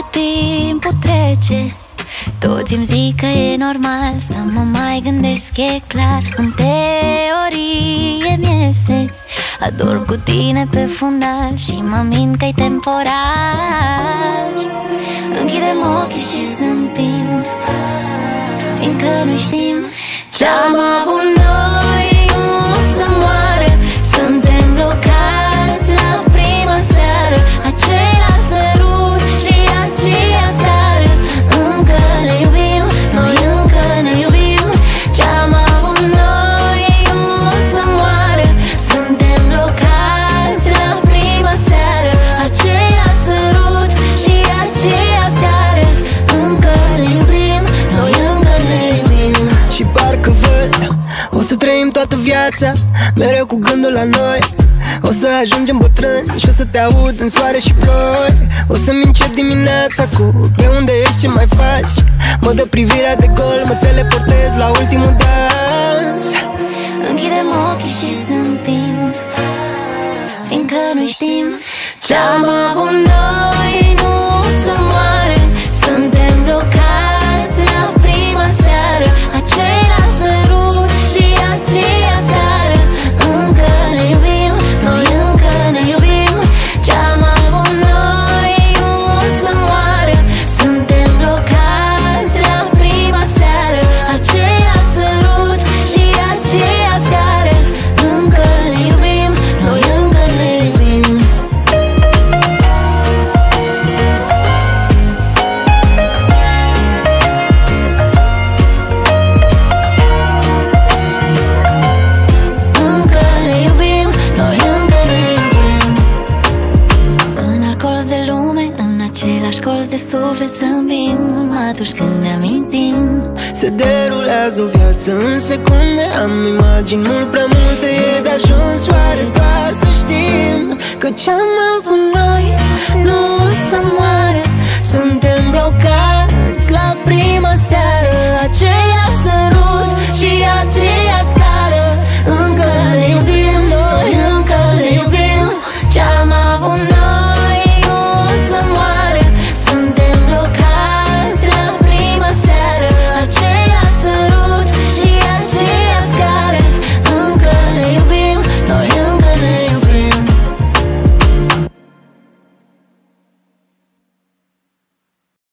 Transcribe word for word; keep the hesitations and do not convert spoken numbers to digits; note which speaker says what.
Speaker 1: timpul trece, toți îmi zic că e normal să mă mai gândesc, e clar. În teorie mi-iese, ador cu tine pe fundal și mă mint că-i temporar. Închidem ochii și zâmbim, fiindcă nu știm ce-am avut noi nu o să moară. Suntem blocați la prima seară, aceeași sărut și aceeași stare. Încă ne iubim, noi încă ne iubim. Ce-am avut noi nu o să moară. Suntem blocați la prima seară, aceeași sărut și aceeași stare. Încă ne iubim, noi încă ne iubim.
Speaker 2: Și parcă văd, o să trăim toată viața mereu cu gândul la noi. O să ajungem bătrâni și o să te aud în soare și ploi. O să-mi încep dimineața cu pe unde ești, ce mai faci. Mă dă privirea de gol, mă teleportez la ultimul dans.
Speaker 1: Închidem ochii și zâmbim, fiindcă nu știm ce-am avut noi nu o să moară. Suntem blocați la prima seară, aceeași sărut și aceeași stare. Încă ne iubim, noi încă ne iubim. Ce-am avut noi nu o să moară. Suntem blocați la prima seară, aceeași sărut și aceeași stare. Încă ne iubim, noi încă ne iubim. Încă ne iubim, noi încă ne iubim. În alt colț de lume, în același colț de suflet zâmbim atunci când ne amintim.
Speaker 2: Se derulează o viață în secunde, am imagini mult prea multe. E de ajuns oare doar să știm că ce-am avut noi nu o să moară. Suntem